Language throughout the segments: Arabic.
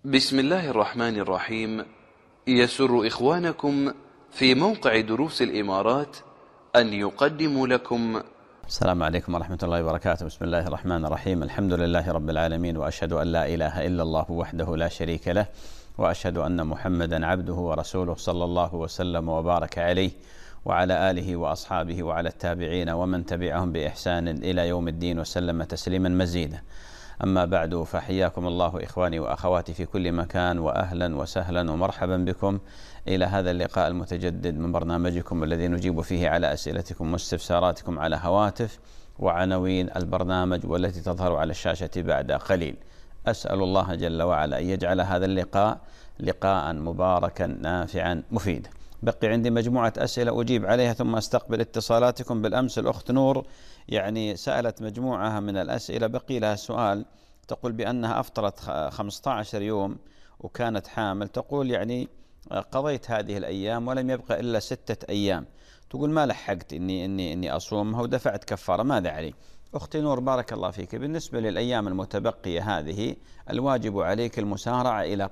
بسم الله الرحمن الرحيم. يسر إخوانكم في موقع دروس الإمارات أن يقدموا لكم. السلام عليكم ورحمة الله وبركاته. بسم الله الرحمن الرحيم. الحمد لله رب العالمين، وأشهد أن لا إله إلا الله وحده لا شريك له، وأشهد أن محمدا عبده ورسوله صلى الله وسلم وبارك عليه وعلى آله وأصحابه وعلى التابعين ومن تبعهم بإحسان إلى يوم الدين وسلم تسليما مزيدا. أما بعد، فحياكم الله إخواني وأخواتي في كل مكان، وأهلا وسهلا ومرحبا بكم إلى هذا اللقاء المتجدد من برنامجكم الذي نجيب فيه على أسئلتكم واستفساراتكم على هواتف وعناوين البرنامج والتي تظهر على الشاشة بعد قليل. أسأل الله جل وعلا أن يجعل هذا اللقاء لقاء مباركا نافعا مفيدا. بقي عندي مجموعة أسئلة أجيب عليها ثم أستقبل اتصالاتكم. بالأمس الأخت نور سألت مجموعة من الأسئلة، بقي لها سؤال. تقول بأنها أفطرت 15 يوم وكانت حامل. تقول قضيت هذه الأيام ولم يبقى إلا 6 أيام. تقول ما لحقت إني أصومها ودفعت كفارة، ماذا علي؟ أختي نور بارك الله فيك، بالنسبة للأيام المتبقية هذه الواجب عليك المسارعة إلى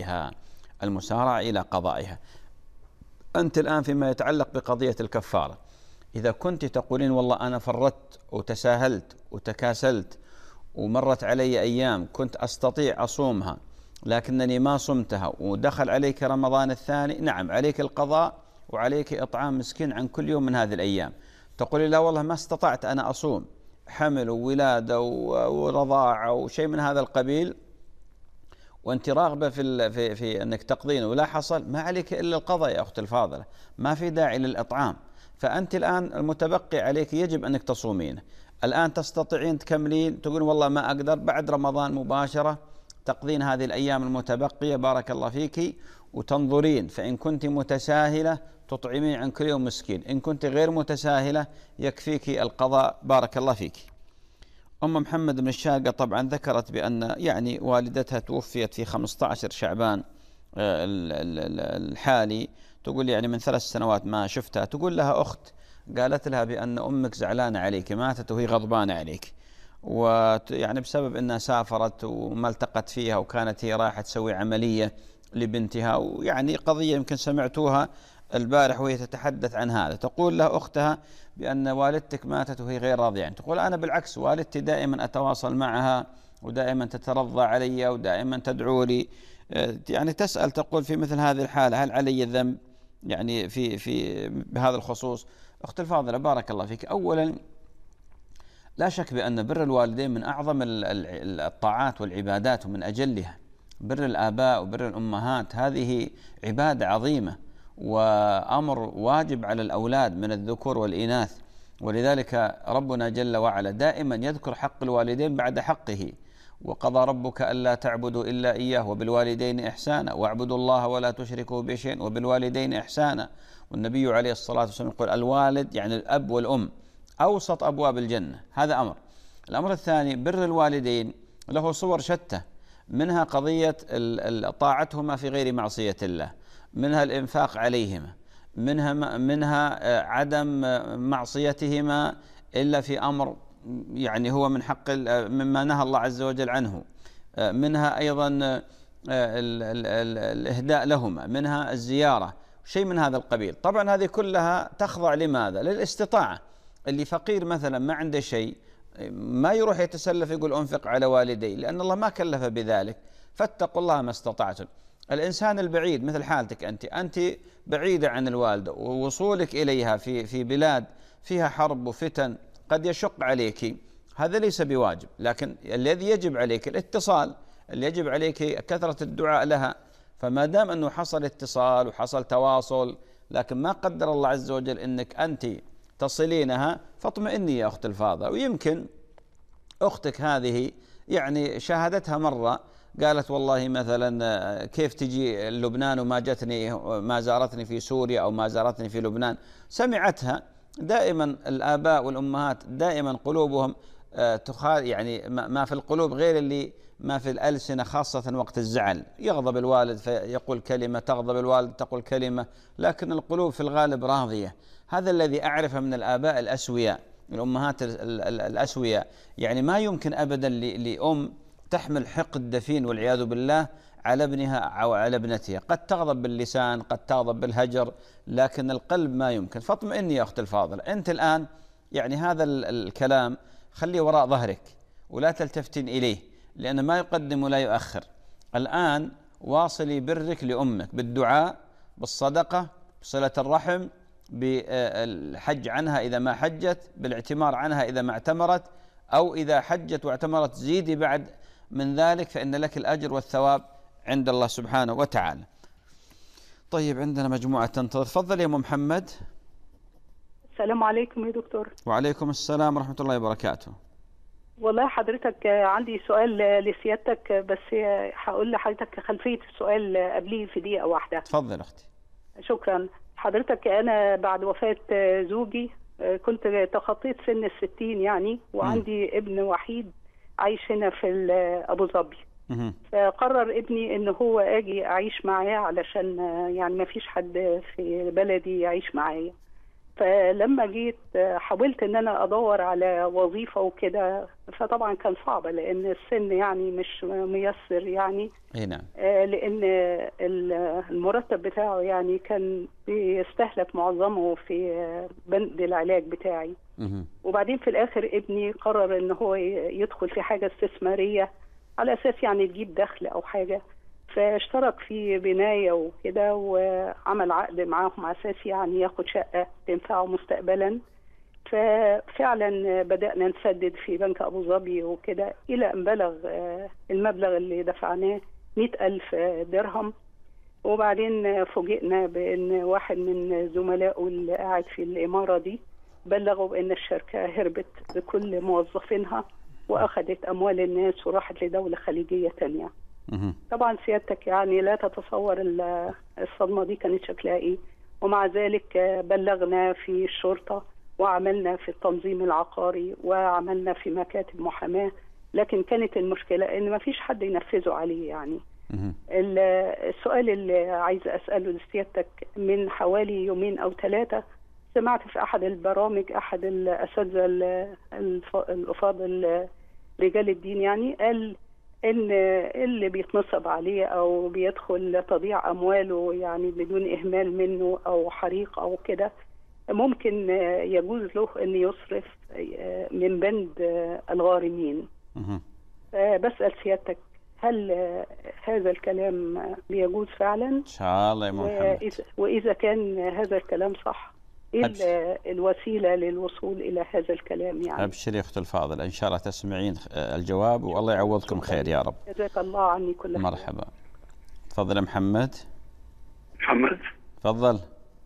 قضائها. أنت الآن فيما يتعلق بقضية الكفارة، إذا كنت تقولين والله أنا فرطت وتساهلت وتكاسلت ومرت علي أيام كنت أستطيع أصومها لكنني ما صمتها ودخل عليك رمضان الثاني، نعم عليك القضاء وعليك إطعام مسكين عن كل يوم من هذه الأيام. تقولي لا والله ما استطعت أنا أصوم، حمل وولادة ورضاعة وشيء من هذا القبيل، وأنت راغبة في أنك تقضين ولا حصل، ما عليك إلا القضاء يا أخت الفاضلة، ما في داعي للإطعام. فأنت الآن المتبقي عليك يجب أنك تصومين. الآن تستطيعين تكملين، تقول والله ما أقدر، بعد رمضان مباشرة تقضين هذه الأيام المتبقية بارك الله فيك وتنظرين، فإن كنت متساهلة تطعمين عن كل يوم مسكين، إن كنت غير متساهلة يكفيك القضاء بارك الله فيك. أم محمد بن الشاقة طبعا ذكرت بأن والدتها توفيت في 15 شعبان الحالي. تقول من 3 سنوات ما شفتها. تقول لها أخت قالت لها بأن أمك زعلانة عليك، ماتت وهي غضبانة عليك، بسبب أنها سافرت وما التقت فيها وكانت هي رايحة تسوي عملية لبنتها، قضية يمكن سمعتوها البارح وهي تتحدث عن هذا. تقول لها أختها بأن والدتك ماتت وهي غير راضية. تقول أنا بالعكس والدتي دائما أتواصل معها ودائما تترضى علي ودائما تدعو لي. تسأل تقول في مثل هذه الحالة هل علي ذنب في بهذا الخصوص؟ أخت الفاضلة بارك الله فيك، أولا لا شك بأن بر الوالدين من أعظم الطاعات والعبادات ومن أجلها. بر الآباء وبر الأمهات هذه عبادة عظيمة وأمر واجب على الأولاد من الذكور والإناث، ولذلك ربنا جل وعلا دائما يذكر حق الوالدين بعد حقه. وقضى ربك ألا تعبدوا إلا إياه وبالوالدين إحسانا واعبدوا الله ولا تشركوا به شيئا وبالوالدين إحسانا. والنبي عليه الصلاة والسلام يقول الوالد الأب والأم أوسط أبواب الجنة. هذا أمر. الأمر الثاني بر الوالدين له صور شتى، منها قضية طاعتهما في غير معصية الله، منها الإنفاق عليهما، منها عدم معصيتهما إلا في أمر هو من حق مما نهى الله عز وجل عنه، منها أيضا الإهداء لهما، منها الزيارة، شيء من هذا القبيل. طبعا هذه كلها تخضع لماذا؟ للاستطاعة. اللي فقير مثلا ما عنده شيء ما يروح يتسلف يقول أنفق على والدي، لأن الله ما كلف بذلك، فاتقوا الله ما استطعتم. الإنسان البعيد مثل حالتك أنت بعيدة عن الوالدة، ووصولك إليها في بلاد فيها حرب وفتن قد يشق عليك، هذا ليس بواجب، لكن الذي يجب عليك الاتصال، اللي يجب عليك كثرة الدعاء لها. فما دام أنه حصل اتصال وحصل تواصل لكن ما قدر الله عز وجل أنك أنت تصلينها، فاطمئني يا أخت الفاضلة. ويمكن أختك هذه شاهدتها مرة قالت والله مثلا كيف تجي لبنان وما جتني ما زارتني في سوريا أو ما زارتني في لبنان. سمعتها. دائما الآباء والأمهات دائما قلوبهم ما في القلوب غير اللي ما في الألسنة، خاصة وقت الزعل. يغضب الوالد فيقول كلمة، تغضب الوالد تقول كلمة، لكن القلوب في الغالب راضية. هذا الذي أعرفه من الآباء الأسوياء، الأمهات الأسوياء. ما يمكن أبدا لأم تحمل حقد دفين والعياذ بالله على ابنها أو على ابنتها. قد تغضب باللسان، قد تغضب بالهجر، لكن القلب ما يمكن. فاطمئني يا أخت الفاضل، أنت الآن يعني هذا الكلام خليه وراء ظهرك ولا تلتفتن إليه، لأنه ما يقدم ولا يؤخر. الآن واصلي برك لأمك بالدعاء، بالصدقة، بصلة الرحم، بالحج عنها إذا ما حجت، بالاعتمار عنها إذا ما اعتمرت، أو إذا حجت واعتمرت زيدي بعد من ذلك، فإن لك الأجر والثواب عند الله سبحانه وتعالى. طيب عندنا مجموعة تنتظر. تفضل يا أم محمد. السلام عليكم يا دكتور. وعليكم السلام ورحمة الله وبركاته. والله حضرتك عندي سؤال لسيادتك، بس هقول لحضرتك خلفية السؤال قبليه في دقيقة واحدة. تفضل أختي. شكرا حضرتك. أنا بعد وفاة زوجي كنت تخطيت سن 60 يعني، وعندي ابن وحيد عايش هنا في أبو ظبي. فقرر ابني إن هو أجي أعيش معاه علشان يعني ما فيش حد في بلدي يعيش معايا. فلما جيت حاولت ان انا ادور على وظيفة وكده، فطبعا كان صعب لان السن يعني مش ميسر يعني. نعم. لان المرتب بتاعه يعني كان بيستهلك معظمه في بند العلاج بتاعي. وبعدين في الاخر ابني قرر ان هو يدخل في حاجة استثمارية على اساس يعني تجيب دخل او حاجة، فاشترك في بناية وكده، وعمل عقد معاهم على اساس يعني ياخد شقة تنفعه مستقبلا. ففعلا بدأنا نسدد في بنك أبو ظبي وكده، إلى أن بلغ المبلغ اللي دفعناه 100,000 درهم. وبعدين فوجئنا بأن واحد من زملائه اللي قاعد في الإمارة دي بلغوا بأن الشركة هربت بكل موظفينها وأخذت أموال الناس وراحت لدولة خليجية تانية. طبعا سيادتك يعني لا تتصور الصدمة دي كانت شكلها ايه. ومع ذلك بلغنا في الشرطة، وعملنا في التنظيم العقاري، وعملنا في مكاتب محاماة، لكن كانت المشكلة ان ما فيش حد ينفذه عليه يعني. السؤال اللي عايزة اسأله لسيادتك، من حوالي يومين او 3 سمعت في احد البرامج احد الاساتذة الافاضل رجال الدين يعني قال ان اللي بيتنصب عليه او بيدخل تضيع امواله يعني بدون اهمال منه او حريق او كده، ممكن يجوز له ان يصرف من بند الغارمين. بسأل سيادتك، هل هذا الكلام بيجوز فعلا؟ ان شاء الله يا محمد. واذا كان هذا الكلام صح، ايه الوسيله للوصول الى هذا الكلام يعني؟ ابشر يا اخت الفاضل، ان شاء الله تسمعين الجواب والله يعوضكم خير يا رب. جزاك الله عني كل خير. مرحبا. تفضل يا محمد. محمد. تفضل.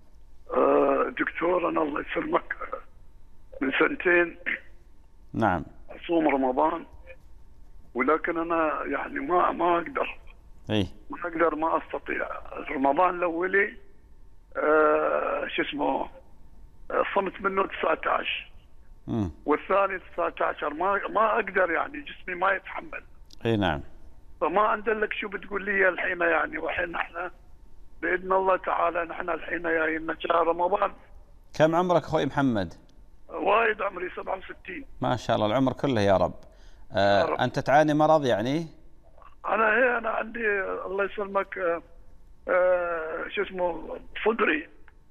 دكتور، انا الله يسلمك من 2 نعم اصوم رمضان، ولكن انا يعني ما اقدر. ما اقدر، ما استطيع. رمضان الاولي شو اسمه صمت منه 19 والثاني 19 ما اقدر يعني، جسمي ما يتحمل. نعم. فما عندك شو بتقول لي الحين يعني، والحين احنا باذن الله تعالى نحن الحين جايين شهر رمضان. كم عمرك اخوي محمد؟ وايد، عمري 67. ما شاء الله، العمر كله يا رب. انت تعاني مرض يعني؟ انا عندي الله يسلمك شو اسمه صدري.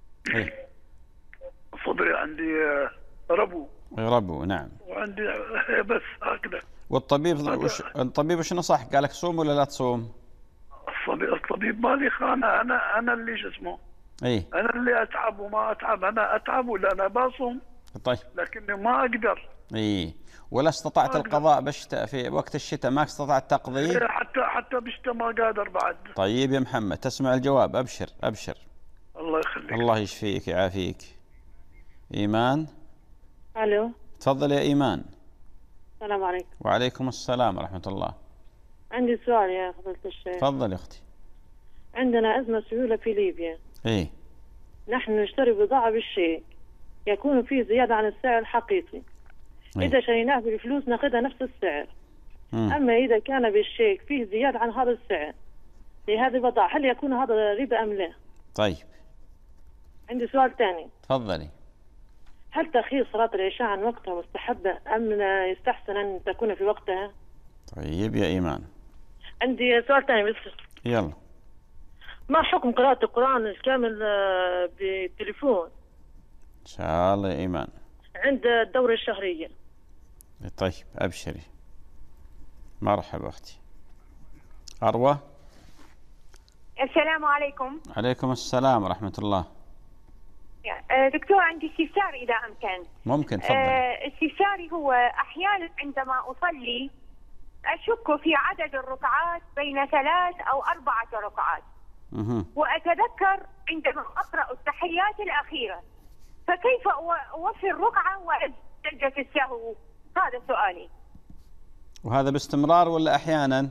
صدري عندي ربو. نعم. وعندي بس هكذا. والطبيب وش نصح؟ قال لك صوم ولا لا تصوم؟ الطبيب مالي خانه. انا اللي شو اسمه انا اللي اتعب وما اتعب. انا اتعب ولا انا بصوم. طيب. لكني ما اقدر. ولا استطعت القضاء بالشتاء في وقت الشتاء؟ ما استطعت تقضي؟ حتى بالشتاء ما قادر بعد. طيب يا محمد تسمع الجواب. ابشر. الله يخليك. الله يشفيك يعافيك. ايمان. الو. تفضل يا ايمان. السلام عليكم. وعليكم السلام ورحمة الله. عندي سؤال يا فضيلة الشيخ. تفضل يا اختي. عندنا أزمة سيولة في ليبيا. نحن نشتري بضاعة بالشيك، يكون فيه زيادة عن السعر الحقيقي. إذا شريناه بالفلوس ناخذها نفس السعر. أما إذا كان بالشيك فيه زيادة عن هذا السعر لهذه البضاعة، هل يكون هذا ربا أم لا؟ طيب. عندي سؤال ثاني. تفضلي. هل تأخير صلاة العشاء عن وقتها مستحبة أم يستحسن أن تكون في وقتها؟ طيب يا إيمان. عندي سؤال ثاني بس يلا. ما حكم قراءة القرآن الكامل بالتليفون؟ إن شاء الله يا إيمان. عند الدورة الشهرية. طيب أبشري. مرحبا أختي. أروى. السلام عليكم. عليكم السلام ورحمة الله. دكتور عندي استفسار إذا أمكن. ممكن تفضل. استفساري هو أحيانا عندما أصلي أشك في عدد الركعات بين 3 أو 4 ركعات. وأتذكر عندما أقرأ التحيات الأخيرة، فكيف أوفي الركعة وأسجد السهو؟ هذا سؤالي. وهذا باستمرار ولا أحيانا؟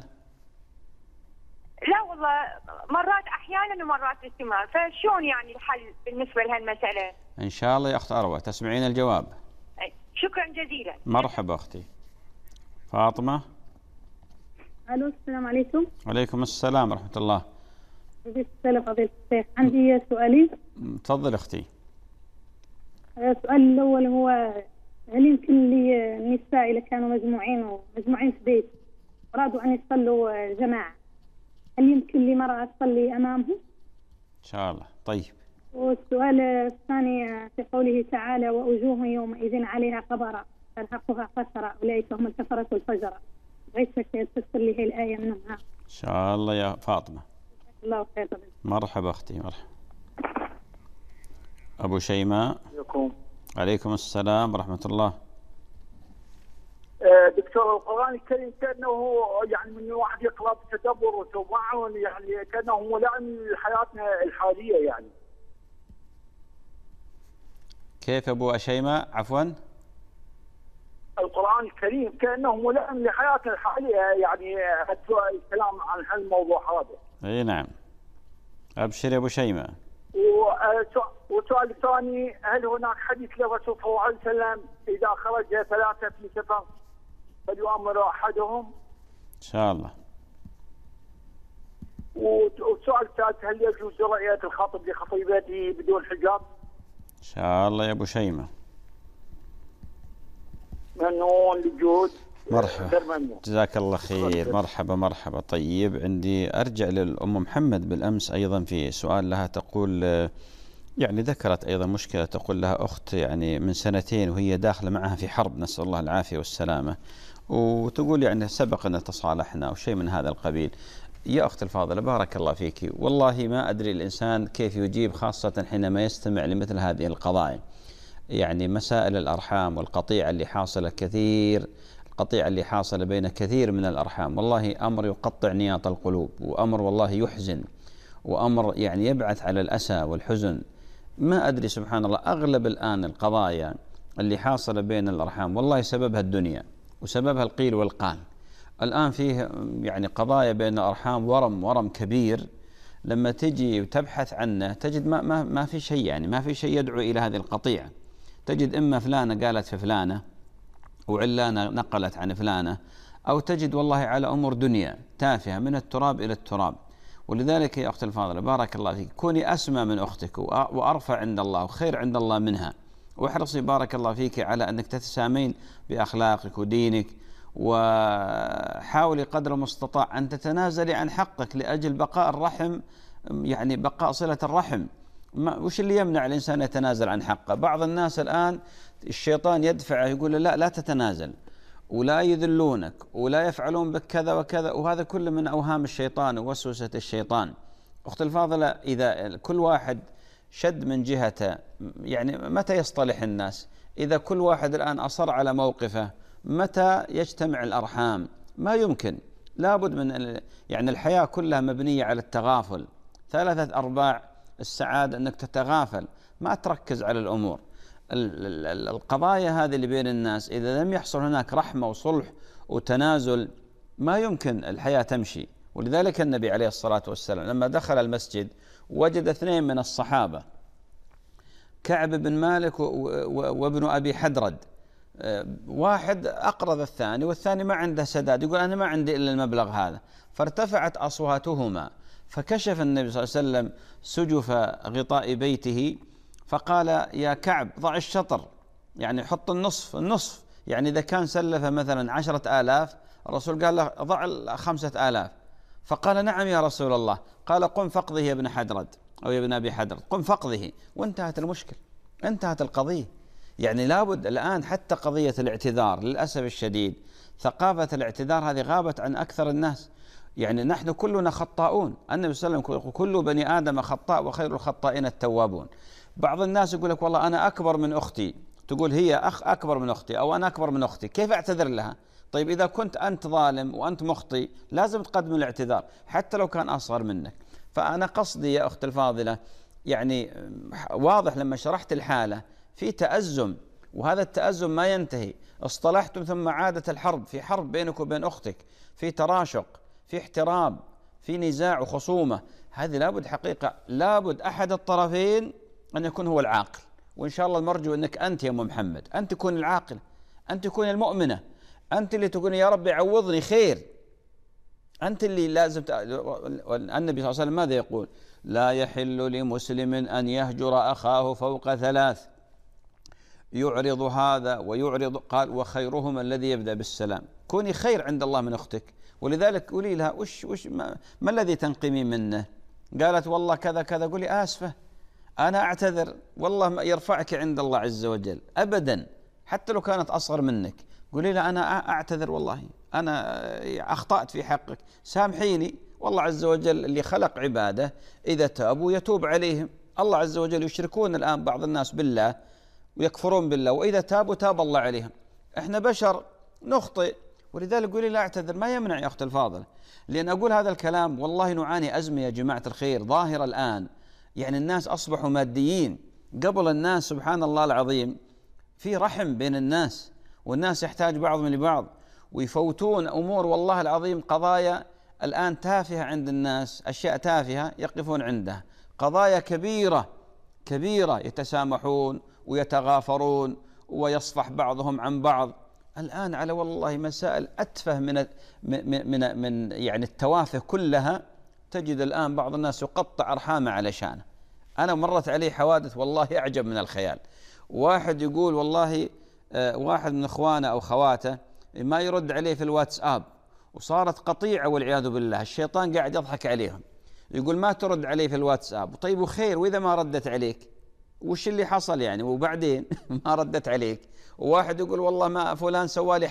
لا والله، مرات أحيانا ومرات باستمرار، فشون يعني الحل بالنسبة لهالمسألة؟ إن شاء الله يا أخت أروى تسمعين الجواب. شكرا جزيلا. مرحبا أختي. فاطمة. ألو السلام عليكم. وعليكم السلام ورحمة الله. السلام فضيلة الشيخ، عندي سؤالين. تفضل أختي. السؤال الأول هو هل يمكن للنساء إذا كانوا مجموعين في بيت أرادوا أن يصلوا جماعة، هل يمكن لمرأة تصلي أمامهم؟ إن شاء الله. طيب. والسؤال الثاني في قوله تعالى ووجوه يومئذ عليها غبرة ترهقها قترة أولئك هم الكفرة الفجرة، بغيتك تفسر لي هي الآية منها. إن شاء الله يا فاطمة. الله خير. مرحبا أختي. مرحبا. أبو شيماء. عليكم السلام ورحمة الله. دكتور، القرآن الكريم كأنه يعني من واحد يقرأ بتدبر وتوعن، يعني كأنه ملائم لحياتنا الحالية يعني. كيف يا أبو شيماء؟ عفوا. القرآن الكريم كأنه ملائم لحياتنا الحالية، يعني الكلام عن هالموضوع هذا. أي نعم. أبشر يا أبو شيماء. والسؤال الثاني، هل هناك حديث للرسول صلى الله عليه وسلم إذا خرج 3 في سفر فليؤمر أحدهم؟ إن شاء الله. والسؤال الثالث، هل يجوز رؤية الخاطب لخطيبته بدون حجاب؟ إن شاء الله يا أبو شيماء. ممنون للجهود. مرحبا، جزاك الله خير. مرحبا مرحبا. طيب، عندي أرجع للأم محمد بالأمس أيضا في سؤال لها، تقول يعني ذكرت أيضا مشكلة، تقول لها أخت يعني من 2 وهي داخلة معها في حرب، نسأل الله العافية والسلامة، وتقول يعني سبق أن تصالحنا أو شيء من هذا القبيل. يا أخت الفاضلة بارك الله فيك، والله ما أدري الإنسان كيف يجيب، خاصة حينما يستمع لمثل هذه القضايا. يعني مسائل الأرحام والقطيعة اللي حاصلة القطيعة اللي حاصلة بين كثير من الأرحام، والله أمر يقطع نياط القلوب، وأمر والله يحزن، وأمر يعني يبعث على الأسى والحزن. ما أدري سبحان الله، أغلب الآن القضايا اللي حاصلة بين الأرحام والله سببها الدنيا وسببها القيل والقال. الآن فيه يعني قضايا بين الأرحام ورم كبير، لما تجي وتبحث عنه تجد ما في شيء، يعني ما في شيء يدعو إلى هذه القطيعة. تجد إما فلانة قالت في فلانة، وعلانة نقلت عن فلانة، أو تجد والله على أمور دنيا تافهة من التراب إلى التراب. ولذلك يا أخت الفاضلة بارك الله فيك، كوني أسمى من أختك وأرفع عند الله وخير عند الله منها، واحرصي بارك الله فيك على أنك تتسامين بأخلاقك ودينك، وحاولي قدر المستطاع أن تتنازلي عن حقك لأجل بقاء الرحم، يعني بقاء صلة الرحم. وش اللي يمنع الإنسان يتنازل عن حقه؟ بعض الناس الآن الشيطان يدفعه، يقول لا تتنازل، ولا يذلونك، ولا يفعلون بك كذا وكذا، وهذا كله من أوهام الشيطان ووسوسة الشيطان. أخت الفاضلة، إذا كل واحد شد من جهته، يعني متى يصطلح الناس؟ إذا كل واحد الآن أصر على موقفه، متى يجتمع الأرحام؟ ما يمكن. لابد من يعني الحياة كلها مبنية على التغافل. 3/4 السعادة أنك تتغافل، ما تركز على الأمور. القضايا هذه اللي بين الناس إذا لم يحصل هناك رحمة وصلح وتنازل ما يمكن الحياة تمشي. ولذلك النبي عليه الصلاة والسلام لما دخل المسجد وجد 2 من الصحابة، كعب بن مالك وابن أبي حدرد، واحد أقرض الثاني والثاني ما عنده سداد، يقول أنا ما عندي إلا المبلغ هذا. فارتفعت أصواتهما، فكشف النبي صلى الله عليه وسلم سجف غطاء بيته فقال يا كعب ضع الشطر، يعني حط النصف، يعني إذا كان سلف مثلا 10,000 الرسول قال له ضع 5,000. فقال نعم يا رسول الله. قال قم فقضه يا ابن حدرد أو يا ابن أبي حدرد، قم فقضه، وانتهت المشكلة، انتهت القضية. يعني لابد الآن حتى قضية الاعتذار للأسف الشديد ثقافة الاعتذار هذه غابت عن أكثر الناس. يعني نحن كلنا خطاؤون، النبي صلى الله عليه وسلم يقول كل بني آدم خطاء وخير الخطائين التوابون. بعض الناس يقول لك والله أنا أكبر من أختي، تقول هي أكبر من أختي أو أنا أكبر من أختي، كيف أعتذر لها؟ طيب إذا كنت أنت ظالم وأنت مخطئ لازم تقدم الاعتذار حتى لو كان أصغر منك. فأنا قصدي يا أخت الفاضلة يعني واضح لما شرحت الحالة في تأزم، وهذا التأزم ما ينتهي. اصطلحتم ثم عادت الحرب، في حرب بينك وبين أختك، في تراشق، في احتراب، في نزاع وخصومة. هذه لابد حقيقة، لابد أحد الطرفين أن يكون هو العاقل. وإن شاء الله المرجو أنك أنت يا أم محمد أنت تكون العاقل، أنت تكون المؤمنة، أنت اللي تقول يا رب عوضني خير، أنت اللي لازم النبي صلى الله عليه وسلم ماذا يقول؟ لا يحل لمسلم أن يهجر أخاه فوق 3، يعرض هذا ويعرض، قال وخيرهما الذي يبدأ بالسلام. كوني خير عند الله من أختك، ولذلك قولي لها ما الذي تنقمي منه؟ قالت والله كذا كذا، قولي آسفة أنا أعتذر، والله يرفعك عند الله عز وجل أبدا، حتى لو كانت أصغر منك قولي لها أنا أعتذر، والله أنا أخطأت في حقك، سامحيني. والله عز وجل اللي خلق عباده إذا تابوا يتوب عليهم. الله عز وجل يشركون الآن بعض الناس بالله ويكفرون بالله، وإذا تابوا تاب الله عليهم. إحنا بشر نخطئ، ولذلك قولي لا أعتذر. ما يمنع يا أخت الفاضلة، لأن أقول هذا الكلام والله نعاني أزمة يا جماعة الخير ظاهرة الآن. يعني الناس أصبحوا ماديين، قبل الناس سبحان الله العظيم في رحم بين الناس، والناس يحتاج بعضهم لبعض، ويفوتون أمور والله العظيم، قضايا الآن تافهة عند الناس، أشياء تافهة يقفون عندها، قضايا كبيرة كبيرة يتسامحون ويتغافرون ويصفح بعضهم عن بعض. الآن على والله مسائل أتفه من يعني التوافه كلها، تجد الآن بعض الناس يقطع أرحامه علشانه. أنا مرت علي حوادث والله أعجب من الخيال. واحد يقول والله واحد من إخوانه أو خواته ما يرد عليه في الواتساب، وصارت قطيعة والعياذ بالله، الشيطان قاعد يضحك عليهم، يقول ما ترد عليه في الواتساب. طيب وخير، وإذا ما ردت عليك وش اللي حصل يعني؟ وبعدين ما ردت عليك. وواحد يقول والله ما فلان سوالي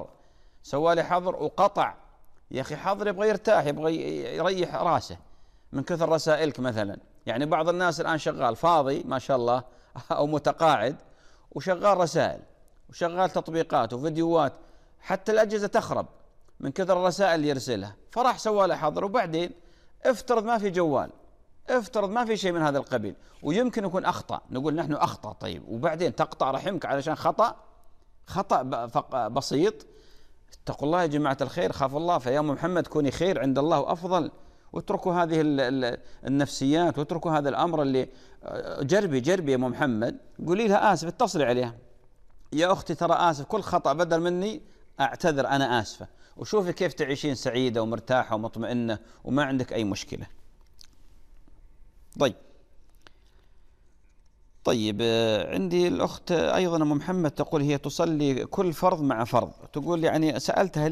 حظر وقطع. يا أخي حظر يبغى يرتاح، يبغى يريح راسه من كثر رسائلك مثلا. يعني بعض الناس الآن شغال فاضي ما شاء الله أو متقاعد وشغال رسائل وشغال تطبيقات وفيديوهات، حتى الأجهزة تخرب من كثر الرسائل اللي يرسلها، فراح سواله حظر. وبعدين افترض ما في جوال، افترض ما في شيء من هذا القبيل، ويمكن يكون أخطأ، نقول نحن أخطأ، طيب وبعدين تقطع رحمك علشان خطأ بسيط؟ اتقوا الله يا جماعة الخير، خاف الله. فيا محمد كوني خير عند الله وأفضل، واتركوا هذه النفسيات، واتركوا هذا الأمر اللي جربي يا محمد، قولي لها آسف، اتصلي عليها يا أختي ترى آسف، كل خطأ بدل مني أعتذر، أنا آسفة، وشوفي كيف تعيشين سعيدة ومرتاحة ومطمئنة وما عندك أي مشكلة. طيب عندي الأخت أيضا أم محمد تقول هي تصلي كل فرض مع فرض، تقول يعني سألتها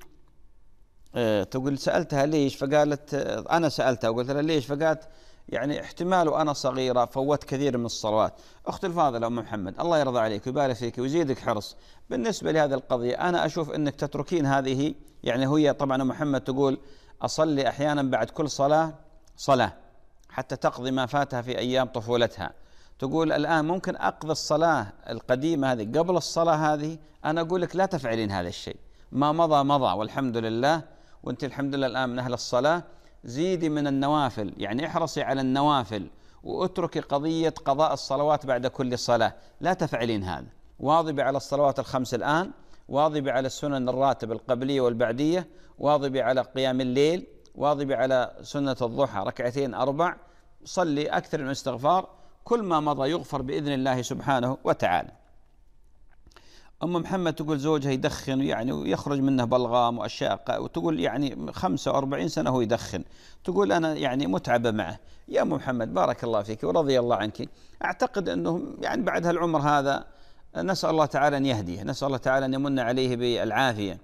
ليش، فقالت أنا سألتها وقلت لها ليش، فقالت يعني احتمال وأنا صغيرة فوت كثير من الصلوات. أخت الفاضلة أم محمد الله يرضى عليك ويبارك فيك ويزيدك حرص بالنسبة لهذه القضية. أنا أشوف أنك تتركين هذه، يعني هي طبعا أم محمد تقول أصلي أحيانا بعد كل صلاة حتى تقضي ما فاتها في أيام طفولتها. تقول الآن ممكن أقضي الصلاة القديمة هذه قبل الصلاة هذه. أنا أقول لك لا تفعلين هذا الشيء، ما مضى والحمد لله، وأنت الحمد لله الآن من أهل الصلاة. زيدي من النوافل، يعني احرصي على النوافل، واتركي قضية قضاء الصلوات بعد كل صلاة، لا تفعلين هذا. واظبي على الصلوات الخمس الآن، واظبي على السنن الراتب القبلية والبعدية، واظبي على قيام الليل، واظبي على سنة الضحى 2 4، صلي أكثر من الاستغفار، كل ما مضى يغفر بإذن الله سبحانه وتعالى. أم محمد تقول زوجها يدخن، يعني ويخرج منه بلغام وأشياء، وتقول يعني 45 سنة هو يدخن، تقول أنا يعني متعبة معه. يا أم محمد بارك الله فيك ورضي الله عنك، أعتقد أنه يعني بعد هالعمر هذا نسأل الله تعالى أن يهديه، نسأل الله تعالى أن يمن عليه بالعافية.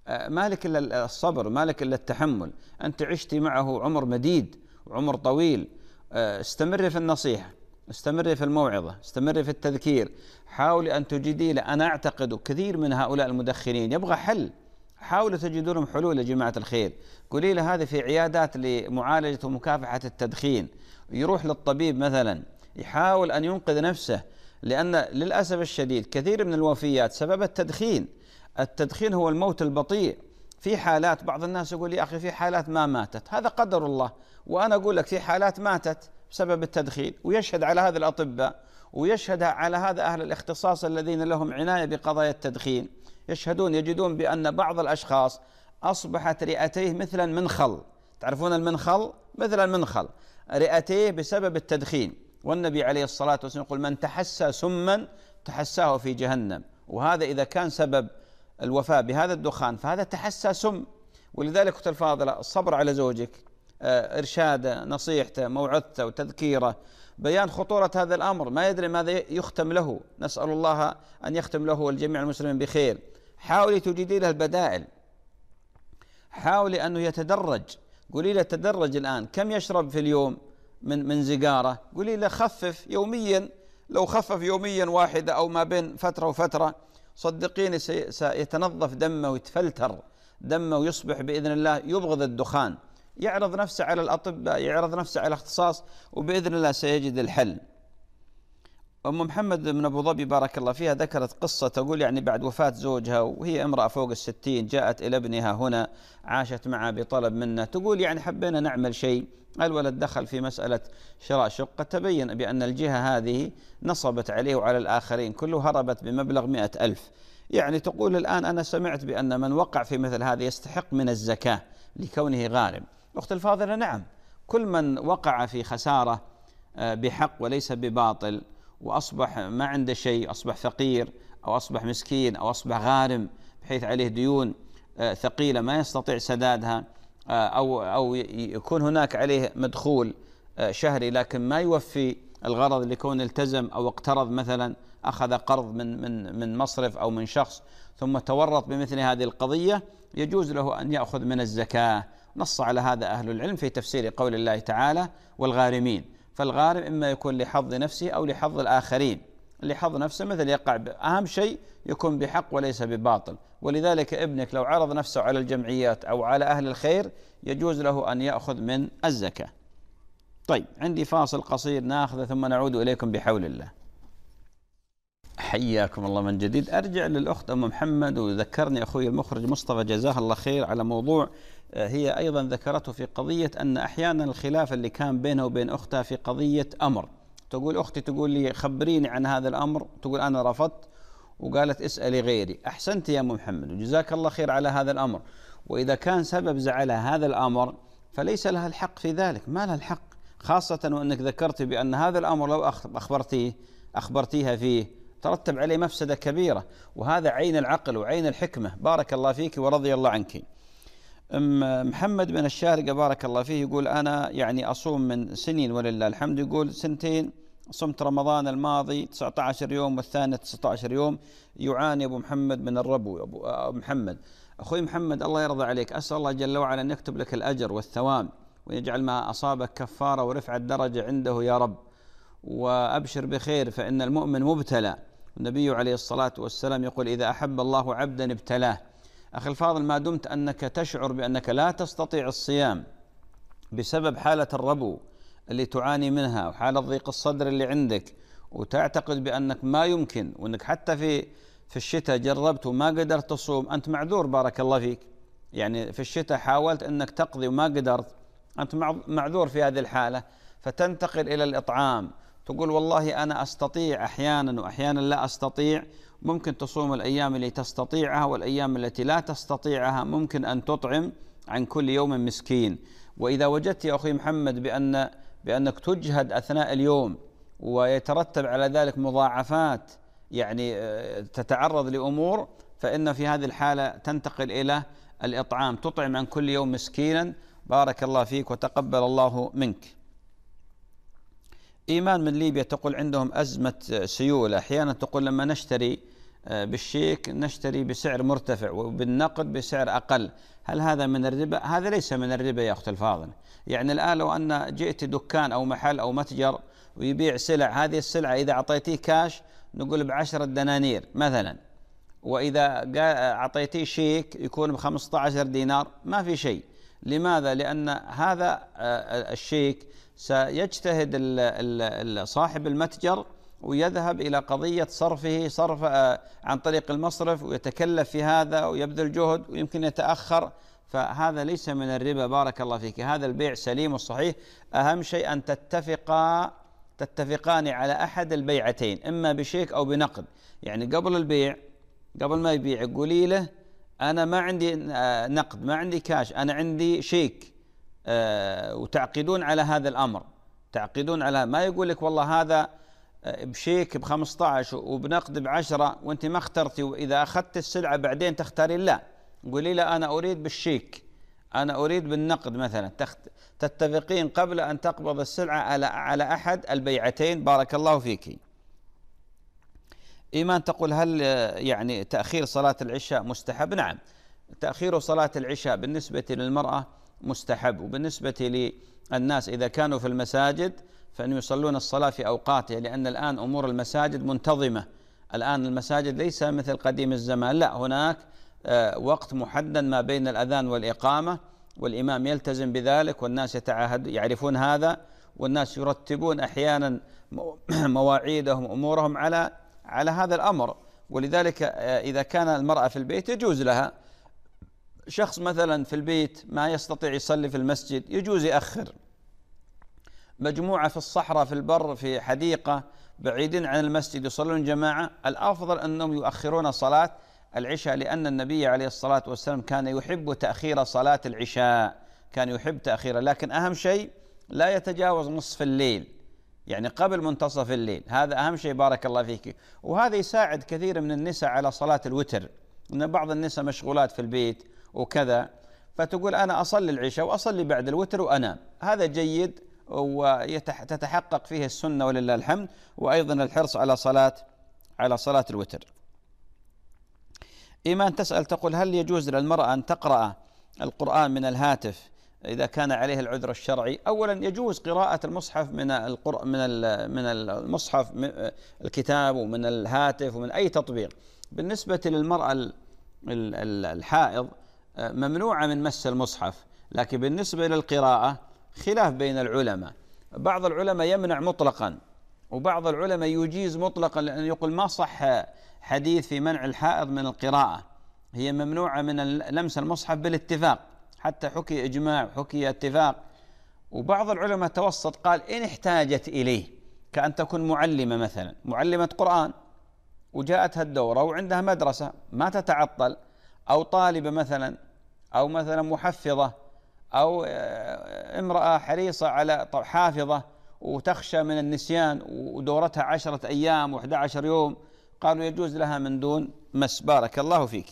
مالك إلا الصبر، مالك إلا التحمل. أنت عشتي معه عمر مديد وعمر طويل، استمري في النصيحة، استمري في الموعظة، استمري في التذكير، حاولي أن تجدي له. أنا أعتقد كثير من هؤلاء المدخنين يبغى حل، حاولوا تجدوا لهم حلول يا جماعة الخير. قولي له هذه في عيادات لمعالجة ومكافحة التدخين، يروح للطبيب مثلا، يحاول أن ينقذ نفسه، لأن للأسف الشديد كثير من الوفيات سبب التدخين. التدخين هو الموت البطيء. في حالات بعض الناس يقول يا أخي في حالات ما ماتت، هذا قدر الله، وأنا أقول لك في حالات ماتت بسبب التدخين، ويشهد على هذا الأطباء، ويشهد على هذا أهل الاختصاص الذين لهم عناية بقضايا التدخين، يشهدون يجدون بأن بعض الأشخاص أصبحت رئتيه مثل المنخل. تعرفون المنخل؟ مثل المنخل، رئتيه بسبب التدخين. والنبي عليه الصلاة والسلام يقول من تحسى سما تحساه في جهنم. وهذا إذا كان سبب الوفاة بهذا الدخان فهذا تحسى سم. ولذلك أختي الفاضلة الصبر على زوجك، إرشاده، نصيحته، موعظته وتذكيره، بيان خطورة هذا الأمر، ما يدري ماذا يختم له، نسأل الله أن يختم له والجميع المسلمين بخير. حاولي تجدي له البدائل، حاولي أنه يتدرج. قولي له تدرج الآن، كم يشرب في اليوم من سيجارة؟ قولي له خفف يوميا، لو خفف يوميا واحدة أو ما بين فترة وفترة صدقيني سيتنظف دمه ويتفلتر دمه ويصبح بإذن الله يبغض الدخان. يعرض نفسه على الأطباء، يعرض نفسه على الاختصاص، وبإذن الله سيجد الحل. أم محمد من أبو ظبي بارك الله فيها ذكرت قصة، تقول يعني بعد وفاة زوجها وهي امرأة فوق 60 جاءت إلى ابنها هنا، عاشت معه بطلب منه، تقول يعني حبينا نعمل شيء. الولد دخل في مسألة شراء شقة، تبين بأن الجهة هذه نصبت عليه وعلى الآخرين، كله هربت بمبلغ 100,000. يعني تقول الآن أنا سمعت بأن من وقع في مثل هذا يستحق من الزكاة لكونه غارم. أخت الفاضلة نعم، كل من وقع في خسارة بحق وليس بباطل وأصبح ما عنده شيء، أصبح فقير أو أصبح مسكين أو أصبح غارم بحيث عليه ديون ثقيلة ما يستطيع سدادها، أو يكون هناك عليه مدخول شهري لكن ما يوفي الغرض لكون التزم أو اقترض مثلا، أخذ قرض من مصرف أو من شخص ثم تورط بمثل هذه القضية، يجوز له أن يأخذ من الزكاة. نص على هذا أهل العلم في تفسير قول الله تعالى والغارمين. فالغارم إما يكون لحظ نفسه أو لحظ الآخرين. لحظ نفسه مثل يقع أهم شيء يكون بحق وليس بباطل. ولذلك ابنك لو عرض نفسه على الجمعيات أو على أهل الخير يجوز له أن يأخذ من الزكاة. طيب عندي فاصل قصير ناخذه ثم نعود إليكم بحول الله. حياكم الله من جديد. أرجع للأخت أم محمد، وذكرني أخوي المخرج مصطفى جزاه الله خير على موضوع هي أيضا ذكرته في قضية أن أحيانا الخلاف اللي كان بينه وبين أختها في قضية أمر. تقول أختي تقول لي خبريني عن هذا الأمر، تقول أنا رفضت، وقالت اسألي غيري. أحسنت يا أم محمد وجزاك الله خير على هذا الأمر. وإذا كان سبب زعلها هذا الأمر فليس لها الحق في ذلك، ما لها الحق، خاصة وأنك ذكرت بأن هذا الأمر لو أخبرتيها فيه ترتب عليه مفسدة كبيرة، وهذا عين العقل وعين الحكمة. بارك الله فيك ورضي الله عنك. محمد من الشارقة بارك الله فيه يقول أنا يعني أصوم من سنين ولله الحمد، يقول 2 سنين صمت رمضان الماضي 19 يوم والثاني 19 يوم، يعاني أبو محمد من الربو. أبو محمد أخوي محمد الله يرضى عليك، أسأل الله جل وعلا أن يكتب لك الأجر والثواب ويجعل ما أصابك كفارة ورفع الدرجة عنده يا رب، وأبشر بخير فإن المؤمن مبتلى. النبي عليه الصلاة والسلام يقول إذا أحب الله عبدا ابتلاه. أخي الفاضل ما دمت أنك تشعر بأنك لا تستطيع الصيام بسبب حالة الربو اللي تعاني منها وحالة ضيق الصدر اللي عندك، وتعتقد بأنك ما يمكن، وأنك حتى في الشتاء جربت وما قدرت تصوم، أنت معذور بارك الله فيك. يعني في الشتاء حاولت أنك تقضي وما قدرت، أنت معذور في هذه الحالة، فتنتقل إلى الإطعام. تقول والله أنا أستطيع أحيانا وأحيانا لا أستطيع. ممكن تصوم الأيام اللي تستطيعها، والأيام التي لا تستطيعها ممكن أن تطعم عن كل يوم مسكين. وإذا وجدت يا أخي محمد بأنك تجهد أثناء اليوم ويترتب على ذلك مضاعفات، يعني تتعرض لأمور، فإن في هذه الحالة تنتقل إلى الإطعام، تطعم عن كل يوم مسكينا. بارك الله فيك وتقبل الله منك. إيمان من ليبيا تقول عندهم أزمة سيولة، أحيانا تقول لما نشتري بالشيك نشتري بسعر مرتفع وبالنقد بسعر أقل، هل هذا من الربا؟ هذا ليس من الربا يا أخت الفاضل. يعني الآن لو أن جئت دكان أو محل أو متجر ويبيع سلع، هذه السلعة إذا أعطيتيه كاش نقول ب10 دنانير مثلا، وإذا أعطيتيه شيك يكون ب15 دينار، ما في شيء. لماذا؟ لأن هذا الشيك سيجتهد صاحب المتجر ويذهب إلى قضية صرف عن طريق المصرف، ويتكلف في هذا ويبذل جهد ويمكن يتأخر، فهذا ليس من الربا. بارك الله فيك، هذا البيع سليم والصحيح. أهم شيء أن تتفقان على أحد البيعتين، إما بشيك أو بنقد. يعني قبل البيع، قبل ما يبيع قولي له أنا ما عندي نقد، ما عندي كاش، أنا عندي شيك، وتعقدون على هذا الأمر، تعقدون على، ما يقول لك والله هذا بشيك ب15 وبنقد ب10 وانت ما اخترتي، وإذا أخذت السلعة بعدين تختارين، لا، قولي له أنا أريد بالشيك، أنا أريد بالنقد مثلا، تتفقين قبل أن تقبض السلعة على أحد البيعتين. بارك الله فيك. إيمان تقول هل يعني تأخير صلاة العشاء مستحب؟ نعم، تأخير صلاة العشاء بالنسبة للمرأة مستحب، وبالنسبة للناس إذا كانوا في المساجد فأن يصلون الصلاة في أوقاتها، لأن الآن أمور المساجد منتظمة. الآن المساجد ليس مثل قديم الزمان، لا، هناك وقت محدد ما بين الأذان والإقامة، والإمام يلتزم بذلك، والناس يعرفون هذا، والناس يرتبون أحيانا مواعيدهم أمورهم على هذا الأمر. ولذلك إذا كان المرأة في البيت يجوز لها، شخص مثلا في البيت ما يستطيع يصلي في المسجد يجوز يأخر، مجموعة في الصحراء في البر في حديقة بعيدين عن المسجد يصلون جماعة، الأفضل أنهم يؤخرون صلاة العشاء، لأن النبي عليه الصلاة والسلام كان يحب تأخير صلاة العشاء، كان يحب تأخيرها، لكن أهم شيء لا يتجاوز نصف الليل، يعني قبل منتصف الليل، هذا أهم شيء. بارك الله فيك. وهذا يساعد كثير من النساء على صلاة الوتر، أن بعض النساء مشغولات في البيت وكذا، فتقول أنا أصلي العشاء وأصلي بعد الوتر وأنام، هذا جيد وتتحقق فيه السنة ولله الحمد، وأيضا الحرص على صلاة الوتر. إيمان تسأل تقول هل يجوز للمرأة أن تقرأ القرآن من الهاتف إذا كان عليه العذر الشرعي؟ أولا يجوز قراءة المصحف من المصحف الكتاب ومن الهاتف ومن أي تطبيق. بالنسبة للمرأة الحائض ممنوعة من مس المصحف، لكن بالنسبة للقراءة خلاف بين العلماء، بعض العلماء يمنع مطلقا وبعض العلماء يجيز مطلقا، لأن يقول ما صح حديث في منع الحائض من القراءة، هي ممنوعة من لمس المصحف بالاتفاق، حتى حكي إجماع حكي اتفاق. وبعض العلماء توسط قال إن احتاجت إليه، كأن تكون معلمة مثلا، معلمة قرآن وجاءتها الدورة وعندها مدرسة ما تتعطل، أو طالبة مثلا، أو مثلا محفظة، أو امرأة حريصة على حافظة وتخشى من النسيان ودورتها 10 أيام و11 يوم، قالوا يجوز لها من دون مس. بارك الله فيك.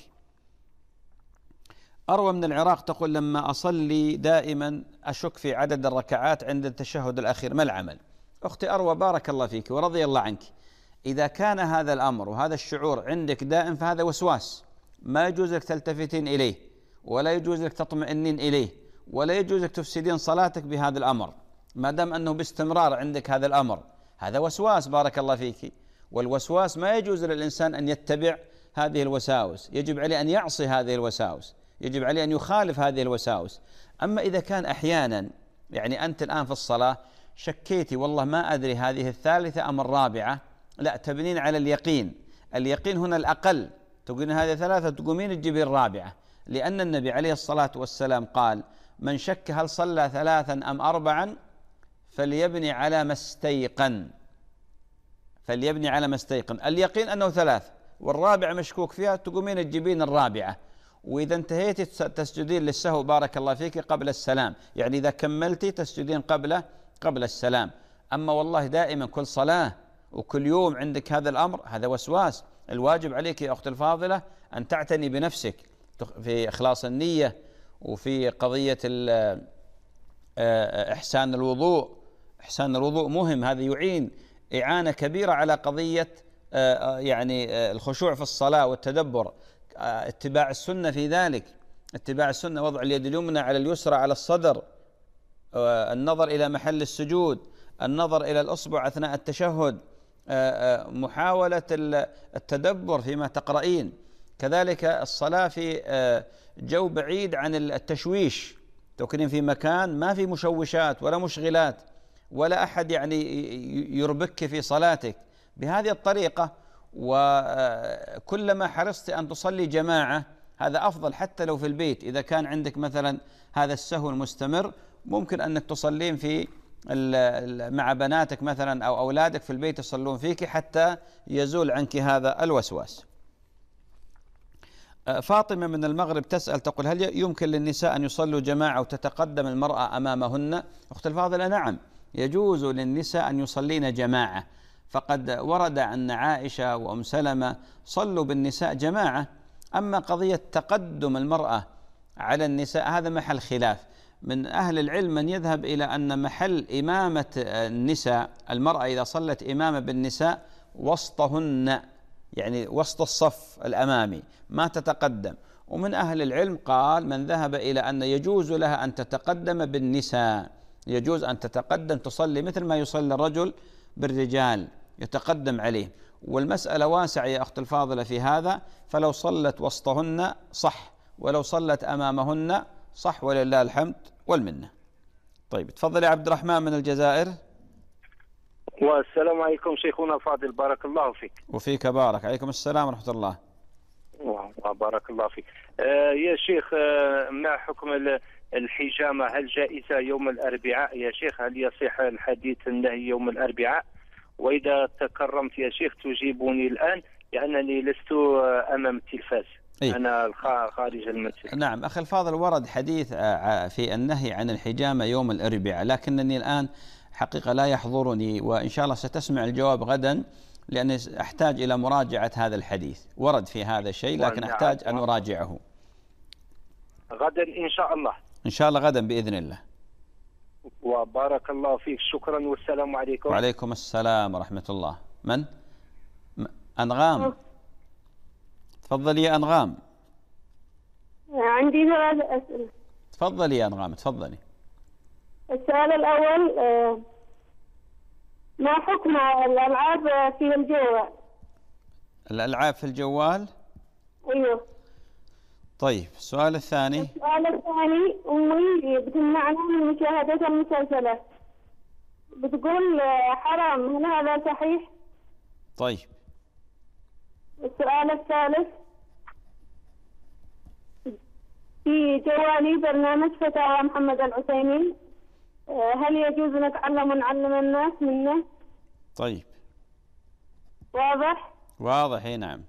أروى من العراق تقول لما أصلي دائما أشك في عدد الركعات عند التشهد الأخير، ما العمل؟ أختي أروى بارك الله فيك ورضي الله عنك، إذا كان هذا الأمر وهذا الشعور عندك دائم فهذا وسواس، ما يجوز لك تلتفتين إليه، ولا يجوز لك تطمئنين إليه، ولا يجوز لك تفسدين صلاتك بهذا الأمر، ما دام أنه باستمرار عندك هذا الأمر، هذا وسواس. بارك الله فيك. والوسواس ما يجوز للإنسان أن يتبع هذه الوساوس، يجب عليه أن يعصي هذه الوساوس، يجب عليه أن يخالف هذه الوساوس. أما إذا كان أحيانا، يعني أنت الآن في الصلاة شكيتي والله ما أدري هذه الثالثة أم الرابعة، لا، تبنين على اليقين، اليقين هنا الأقل، تقولين هذه ثلاثة تقومين تجيبين الرابعة، لأن النبي عليه الصلاة والسلام قال من شك هل صلى 3 أم 4 فليبني على ما استيقن، فليبني على ما استيقن، اليقين أنه 3 والرابعة مشكوك فيها، تقومين تجيبين الرابعة. وإذا انتهيتي تسجدين للسهو بارك الله فيك قبل السلام، يعني إذا كملتي تسجدين قبل السلام. أما والله دائما كل صلاة وكل يوم عندك هذا الأمر، هذا وسواس. الواجب عليك يا أخت الفاضلة أن تعتني بنفسك في إخلاص النية، وفي قضية إحسان الوضوء مهم، هذا يعين إعانة كبيرة على قضية يعني الخشوع في الصلاة والتدبر، اتباع السنة في ذلك، اتباع السنة، وضع اليد اليمنى على اليسرى على الصدر، النظر إلى محل السجود، النظر إلى الأصبع أثناء التشهد، محاولة التدبر فيما تقرأين، كذلك الصلاة في جو بعيد عن التشويش، تكونين في مكان ما في مشوشات ولا مشغلات ولا أحد يعني يربك في صلاتك بهذه الطريقة. وكلما حرصت أن تصلي جماعة هذا أفضل، حتى لو في البيت إذا كان عندك مثلا هذا السهو المستمر ممكن أنك تصلين في مع بناتك مثلا أو أولادك في البيت يصلون فيك حتى يزول عنك هذا الوسواس. فاطمة من المغرب تسأل تقول: هل يمكن للنساء أن يصلوا جماعة وتتقدم المرأة أمامهن؟ أخت الفاضلة، نعم، يجوز للنساء أن يصلين جماعة، فقد ورد أن عائشة وأم سلمة صلوا بالنساء جماعة. أما قضية تقدم المرأة على النساء هذا محل خلاف، من أهل العلم من يذهب إلى أن محل إمامة النساء، المرأة إذا صلت إمامة بالنساء وسطهن، يعني وسط الصف الأمامي ما تتقدم. ومن أهل العلم قال من ذهب إلى أن يجوز لها أن تتقدم بالنساء، يجوز أن تتقدم تصلي مثل ما يصلي الرجل بالرجال يتقدم عليه. والمسألة واسعة يا أخت الفاضلة في هذا، فلو صلت وسطهن صح، ولو صلت أمامهن صح، ولله الحمد والمنة. طيب تفضل يا عبد الرحمن من الجزائر. والسلام عليكم شيخنا الفاضل، بارك الله فيك. وفيك بارك. عليكم السلام ورحمة الله. بارك الله فيك. يا شيخ، ما حكم الحجامة؟ هل جائزة يوم الأربعاء يا شيخ؟ هل يصح الحديث النهي يوم الأربعاء؟ وإذا تكرمت يا شيخ تجيبني الآن، لأنني لست أمام التلفاز. أنا خارج المسجد. نعم أخي الفاضل، ورد حديث في النهي عن الحجامة يوم الأربعاء، لكنني الآن حقيقة لا يحضرني، وإن شاء الله ستسمع الجواب غدا، لأني أحتاج إلى مراجعة هذا الحديث. ورد في هذا الشيء لكن أحتاج أن أراجعه غدا إن شاء الله. إن شاء الله غدا بإذن الله. وبارك الله فيك، شكرا والسلام عليكم. وعليكم السلام ورحمة الله. من؟ أنغام، تفضلي يا أنغام. عندي 3 أسئلة. تفضلي يا أنغام، تفضلي. السؤال الأول، ما حكم الألعاب في الجوال؟ الألعاب في الجوال؟ أيوه. طيب السؤال الثاني. السؤال الثاني، أمي بتمنعنا من مشاهدة المسلسلات، بتقول حرام، هل هذا صحيح؟ طيب. السؤال الثالث، في جوالي برنامج فتاوى محمد العثيمين، هل يجوز نتعلم ونعلم الناس منه؟ طيب. واضح؟ واضح، اي نعم.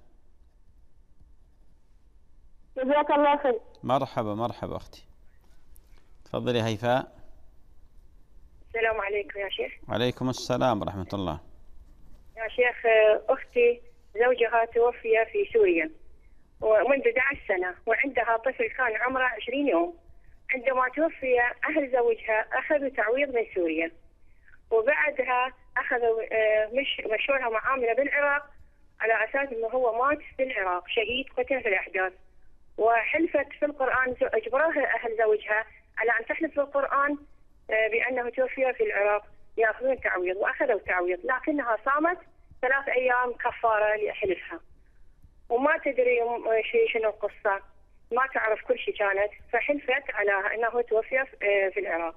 جزاك الله خير. مرحبا مرحبا أختي. تفضلي هيفاء. السلام عليكم يا شيخ. وعليكم السلام ورحمة الله. يا شيخ، أختي زوجها توفي في سوريا ومنذ 11 سنة، وعندها طفل كان عمره 20 يوم. عندما توفي أهل زوجها أخذوا تعويض من سوريا، وبعدها أخذوا مشوا لها معاملة بالعراق على أساس أنه هو مات في العراق، شهيد قتل في الأحداث. وحلفت في القرآن، أجبرها أهل زوجها على أن تحلف في القرآن بأنه توفي في العراق يأخذون تعويض، وأخذوا تعويض، لكنها صامت 3 أيام كفارة لحلفها، وما تدري شنو القصة، ما تعرف كل شيء كانت، فحلفت على أنه توفي في العراق.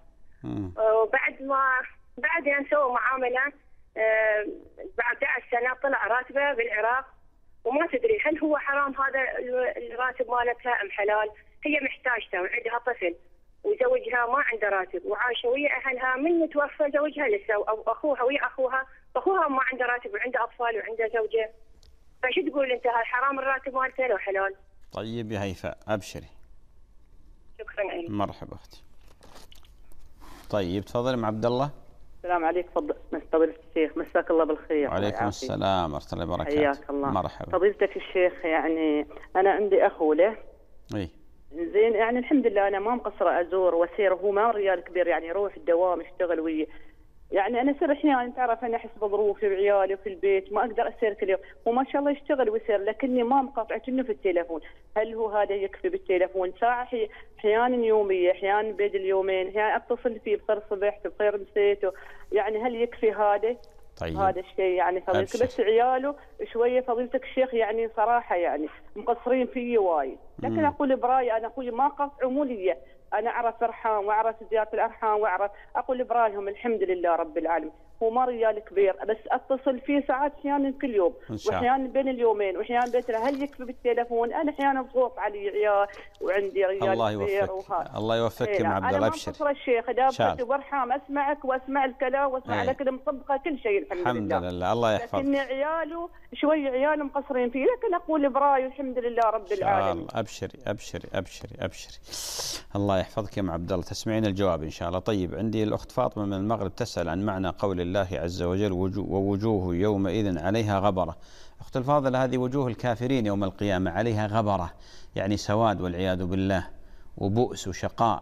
بعد أن سووا معاملة بعد 11 سنة طلع راتبه بالعراق، وما تدري هل هو حرام هذا الراتب مالتها أم حلال. هي محتاجته وعندها طفل، وزوجها ما عنده راتب، وعايشة ويا أهلها من متوفى زوجها لسه، أو أخوها ويا أخوها ما عنده راتب وعنده أطفال وعنده زوجة. فشو تقول أنت، هل حرام الراتب مالته لو حلال؟ طيب يا هيفاء أبشري. شكرا لك. مرحبا أختي. طيب تفضل مع عبد الله. السلام عليكم فضيلة الشيخ، مساك الله بالخير. وعليكم السلام ورحمة الله وبركاته. حياك الله. مرحبا. فضيلتك الشيخ، يعني أنا عندي أخو له. إيه. زين، يعني الحمد لله أنا ما مقصرة أزور وأسير، وهو ما رجال كبير، يعني يروح الدوام يشتغل يعني انا صار احيانا تعرف انا احس بظروفي وعيالي وفي البيت ما اقدر اسير كل يوم، وما شاء الله يشتغل ويسير لكني ما مقاطعتنه في التليفون. هل هو هذا يكفي بالتليفون ساعه احيانا يوميه، احيانا بين اليومين، احيانا اتصل فيه بخير صبحت بخير مسيت، يعني هل يكفي هذا؟ طيب. هذا الشيء يعني فضيلتك، بس عياله شويه فضيلتك الشيخ يعني صراحه يعني مقصرين فيه وايد، لكن اقول برايي انا اخوي ما قطعوا مو لي، انا اعرف ارحام واعرف زياده الارحام واعرف اقول برايهم الحمد لله رب العالمين. هو ما ريال كبير بس اتصل فيه ساعات احيانا كل يوم واحيانا بين اليومين واحيانا بين، هل يكفي بالتليفون؟ انا احيانا بضغط علي عيال وعندي ريال الله كبير يوفقك. الله يوفقك يا عبد الله. ابشر. انا ما الشيخ اذا برحام اسمعك واسمع الكلام واسمع لك مطبقه كل شيء الحمد لله. الله يحفظك. لكن عياله شوي عياله مقصرين فيه، لكن اقول برايي الحمد لله رب العالمين. ابشري ابشري ابشري ابشري. الله يحفظك يا ام عبد الله. تسمعين الجواب ان شاء الله. طيب عندي الاخت فاطمه من المغرب تسال عن معنى قول الله عز وجل ووجوه يومئذ عليها غبره. اخت الفاضله هذه وجوه الكافرين يوم القيامه عليها غبره، يعني سواد والعياذ بالله وبؤس وشقاء.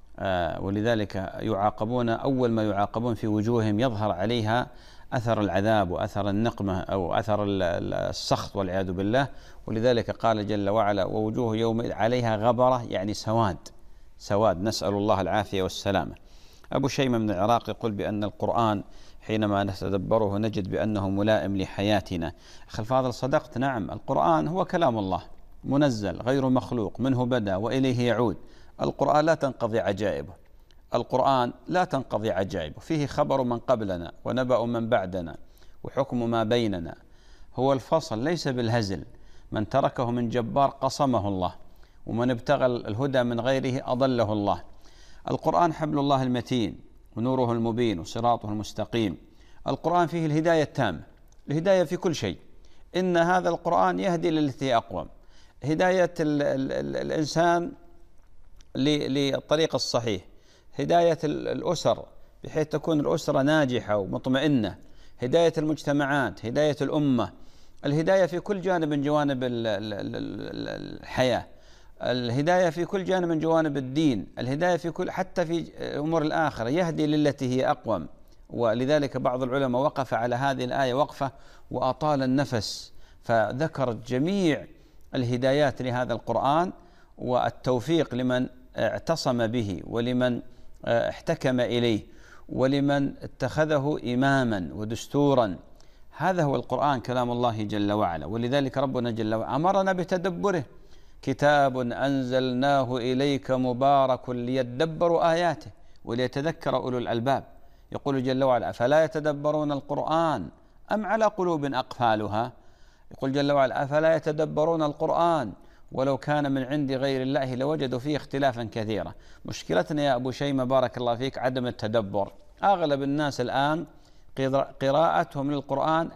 ولذلك يعاقبون، اول ما يعاقبون في وجوههم يظهر عليها أثر العذاب وأثر النقمة أو أثر السخط والعياذ بالله. ولذلك قال جل وعلا ووجوه يوم عليها غبرة، يعني سواد، نسأل الله العافية والسلامة. أبو شيمة من العراق يقول بأن القرآن حينما نتدبره نجد بأنه ملائم لحياتنا. أخي الفاضل صدقت، نعم القرآن هو كلام الله منزل غير مخلوق، منه بدأ وإليه يعود. القرآن لا تنقضي عجائبه، القرآن لا تنقضي عجائبه، فيه خبر من قبلنا ونبأ من بعدنا وحكم ما بيننا. هو الفصل ليس بالهزل، من تركه من جبار قصمه الله، ومن ابتغى الهدى من غيره أضله الله. القرآن حبل الله المتين ونوره المبين وصراطه المستقيم. القرآن فيه الهداية التامة، الهداية في كل شيء. إن هذا القرآن يهدي للتي أقوم، هداية الإنسان للطريق الصحيح، هداية الأسر بحيث تكون الأسرة ناجحة ومطمئنة، هداية المجتمعات، هداية الأمة، الهداية في كل جانب من جوانب الحياة، الهداية في كل جانب من جوانب الدين، الهداية في كل حتى في أمور الآخرة، يهدي للتي هي أقوم. ولذلك بعض العلماء وقف على هذه الآية وقفة وأطال النفس، فذكر جميع الهدايات لهذا القرآن والتوفيق لمن اعتصم به ولمن احتكم إليه ولمن اتخذه إماما ودستورا. هذا هو القرآن كلام الله جل وعلا. ولذلك ربنا جل وعلا أمرنا بتدبره، كتاب أنزلناه إليك مبارك ليدبروا آياته وليتذكر أولو الألباب. يقول جل وعلا أفلا يتدبرون القرآن أم على قلوب أقفالها. يقول جل وعلا أفلا يتدبرون القرآن ولو كان من عند غير الله لوجدوا فيه اختلافا كثيرا. مشكلتنا يا أبو شيمة بارك الله فيك عدم التدبر. أغلب الناس الآن قراءتهم للقرآن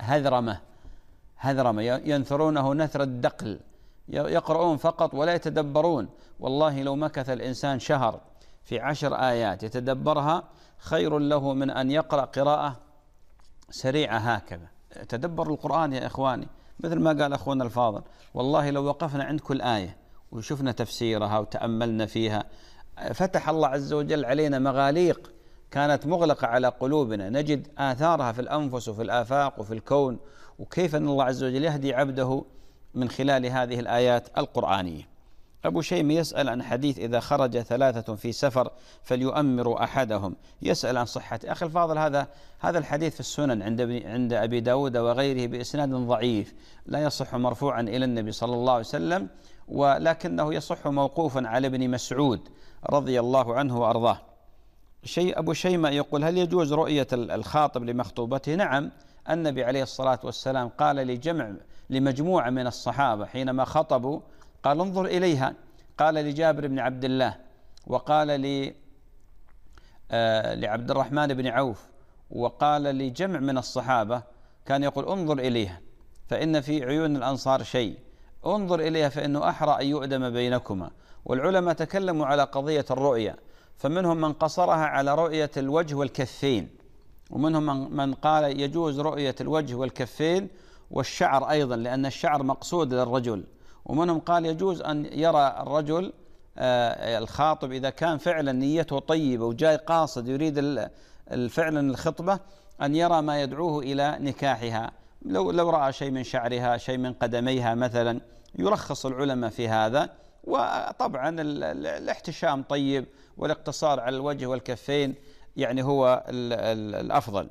هذرمة ينثرونه نثر الدقل، يقرؤون فقط ولا يتدبرون. والله لو مكث الإنسان شهر في 10 آيات يتدبرها خير له من أن يقرأ قراءة سريعة هكذا. تدبر القرآن يا إخواني، مثل ما قال أخونا الفاضل، والله لو وقفنا عند كل آية وشفنا تفسيرها وتأملنا فيها فتح الله عز وجل علينا مغاليق كانت مغلقة على قلوبنا، نجد آثارها في الأنفس وفي الآفاق وفي الكون، وكيف أن الله عز وجل يهدي عبده من خلال هذه الآيات القرآنية. أبو شيم يسأل عن حديث إذا خرج 3 في سفر فليؤمر أحدهم، يسأل عن صحته. أخي الفاضل هذا الحديث في السنن عند أبي داود وغيره بإسناد ضعيف، لا يصح مرفوعا إلى النبي صلى الله عليه وسلم، ولكنه يصح موقوفا على ابن مسعود رضي الله عنه وأرضاه. أبو شيمة يقول هل يجوز رؤية الخاطب لمخطوبته؟ نعم، النبي عليه الصلاة والسلام قال لمجموعة من الصحابة حينما خطبوا قال انظر إليها، قال لجابر بن عبد الله وقال لعبد الرحمن بن عوف وقال لجمع من الصحابة، كان يقول انظر إليها فإن في عيون الأنصار شيء، انظر إليها فإنه أحرى أن يؤدم بينكما. والعلماء تكلموا على قضية الرؤية، فمنهم من قصرها على رؤية الوجه والكفين، ومنهم من قال يجوز رؤية الوجه والكفين والشعر أيضا لأن الشعر مقصود للرجل، ومنهم قال يجوز أن يرى الرجل الخاطب إذا كان فعلا نيته طيبة وجاي قاصد يريد فعلا الخطبة أن يرى ما يدعوه إلى نكاحها، لو رأى شيء من شعرها، شيء من قدميها مثلا، يرخص العلماء في هذا. وطبعا الاحتشام طيب، والاقتصار على الوجه والكفين يعني هو الأفضل.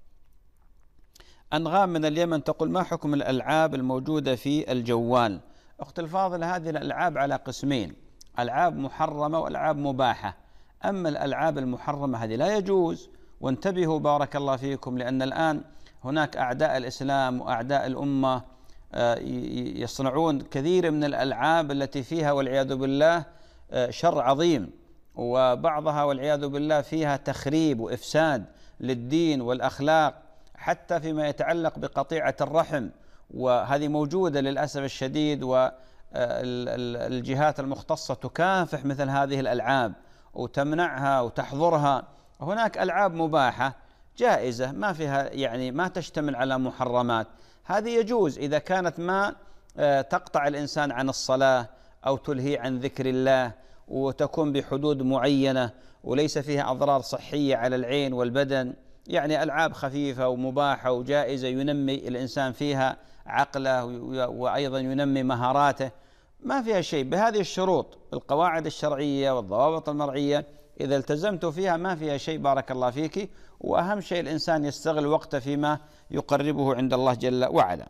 أنغام من اليمن تقول: ما حكم الألعاب الموجودة في الجوال؟ أخت الفاضلة، هذه الألعاب على قسمين: ألعاب محرمة وألعاب مباحة. أما الألعاب المحرمة هذه لا يجوز، وانتبهوا بارك الله فيكم، لأن الآن هناك أعداء الإسلام وأعداء الأمة يصنعون كثير من الألعاب التي فيها والعياذ بالله شر عظيم، وبعضها والعياذ بالله فيها تخريب وإفساد للدين والأخلاق، حتى فيما يتعلق بقطيعة الرحم، وهذه موجودة للأسف الشديد. والجهات المختصة تكافح مثل هذه الألعاب وتمنعها وتحظرها. هناك ألعاب مباحة جائزة ما فيها يعني ما تشتمل على محرمات، هذه يجوز إذا كانت ما تقطع الإنسان عن الصلاة أو تلهي عن ذكر الله، وتكون بحدود معينة وليس فيها أضرار صحية على العين والبدن. يعني ألعاب خفيفة ومباحة وجائزة ينمي الإنسان فيها عقله وأيضا ينمي مهاراته، ما فيها شيء بهذه الشروط، القواعد الشرعية والضوابط المرعية إذا التزمت فيها ما فيها شيء بارك الله فيك. وأهم شيء الإنسان يستغل وقته فيما يقربه عند الله جل وعلا.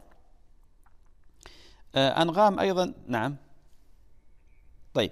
أنغام أيضا، نعم طيب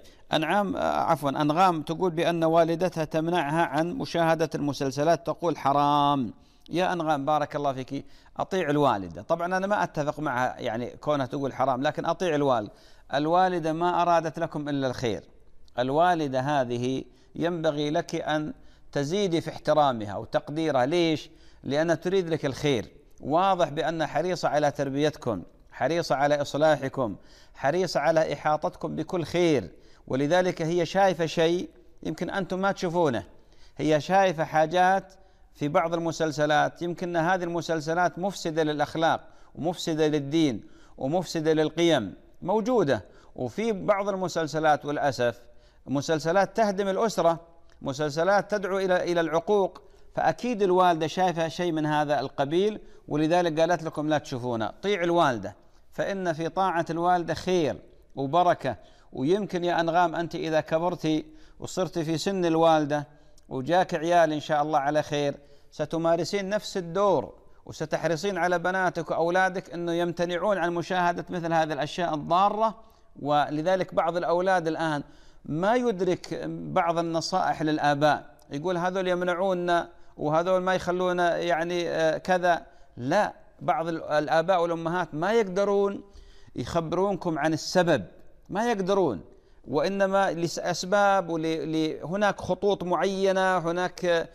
أنغام تقول بأن والدتها تمنعها عن مشاهدة المسلسلات، تقول حرام. يا أنغام بارك الله فيك، أطيع الوالدة. طبعا أنا ما أتفق معها يعني كونها تقول حرام، لكن أطيع الوالدة ما أرادت لكم إلا الخير. الوالدة هذه ينبغي لك أن تزيدي في احترامها وتقديرها. ليش؟ لأنها تريد لك الخير، واضح بأن حريصة على تربيتكم، حريصة على إصلاحكم، حريصة على إحاطتكم بكل خير. ولذلك هي شايفة شيء يمكن أنتم ما تشوفونه، هي شايفة حاجات في بعض المسلسلات يمكن هذه المسلسلات مفسدة للأخلاق ومفسدة للدين ومفسدة للقيم موجودة. وفي بعض المسلسلات والأسف مسلسلات تهدم الأسرة، مسلسلات تدعو إلى العقوق، فأكيد الوالدة شايفة شيء من هذا القبيل، ولذلك قالت لكم لا تشوفونه. طيع الوالدة، فإن في طاعة الوالدة خير وبركة. ويمكن يا أنغام أنت إذا كبرتي وصرت في سن الوالدة وجاك عيال إن شاء الله على خير، ستمارسين نفس الدور وستحرصين على بناتك وأولادك أنه يمتنعون عن مشاهدة مثل هذه الأشياء الضارة. ولذلك بعض الأولاد الآن ما يدرك بعض النصائح للآباء، يقول هذول يمنعوننا وهذول ما يخلونا يعني كذا. لا، بعض الآباء والأمهات ما يقدرون يخبرونكم عن السبب، ما يقدرون، وإنما لأسباب هناك خطوط معينة، هناك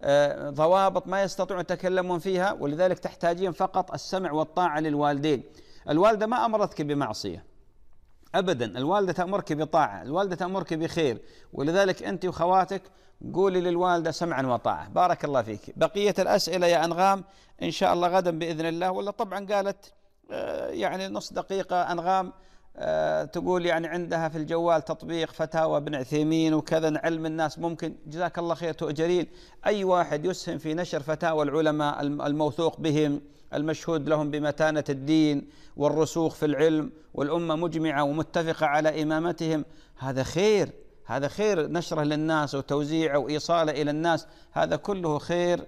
ضوابط ما يستطيعون يتكلمون فيها، ولذلك تحتاجين فقط السمع والطاعة للوالدين. الوالدة ما أمرتك بمعصية أبدا، الوالدة تأمرك بطاعة، الوالدة تأمرك بخير، ولذلك أنت وخواتك قولي للوالدة سمعا وطاعة. بارك الله فيك. بقية الأسئلة يا أنغام إن شاء الله غدا بإذن الله. ولا طبعا قالت يعني نص دقيقة أنغام تقول يعني عندها في الجوال تطبيق فتاوى ابن عثيمين وكذا نعلم الناس. ممكن، جزاك الله خير، تؤجرين. أي واحد يسهم في نشر فتاوى العلماء الموثوق بهم المشهود لهم بمتانة الدين والرسوخ في العلم، والأمة مجمعة ومتفقة على إمامتهم، هذا خير، هذا خير، نشره للناس وتوزيعه وإيصاله إلى الناس، هذا كله خير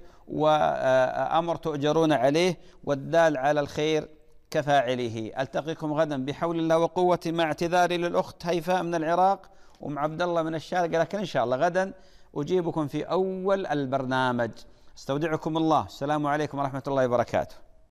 وأمر تؤجرون عليه، والدال على الخير كفاعله. ألتقيكم غدا بحول الله وقوته، مع اعتذاري للأخت هيفاء من العراق ومع عبد الله من الشارقة، لكن إن شاء الله غدا أجيبكم في أول البرنامج. استودعكم الله، السلام عليكم ورحمة الله وبركاته.